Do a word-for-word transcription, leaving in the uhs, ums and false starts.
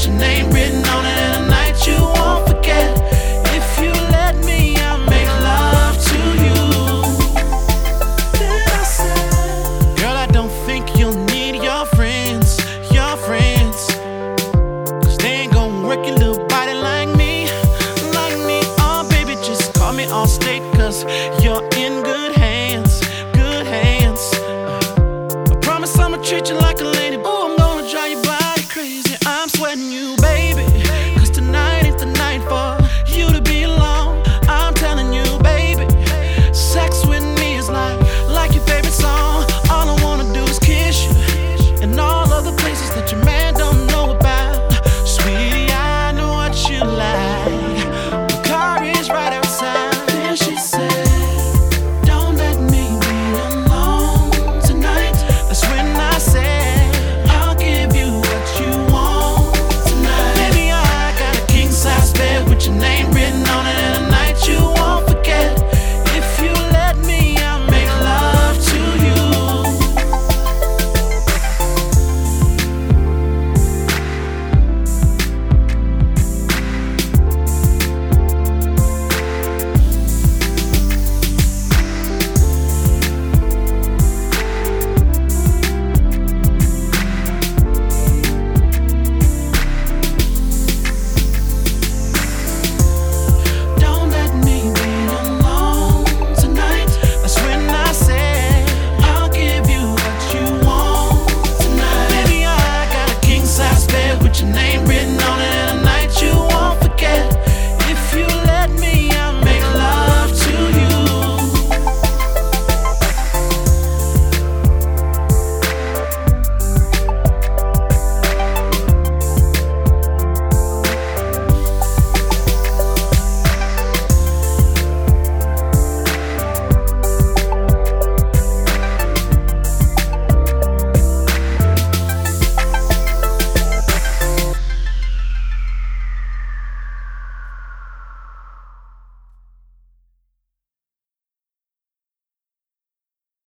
got your name written on it, and a night you won't forget. If you let me, I'll make love to you. Then I said, girl, I don't think you'll need your friends, your friends, cause they ain't gon' work your little body like me, like me. Oh baby, just call me all state, cause you're in good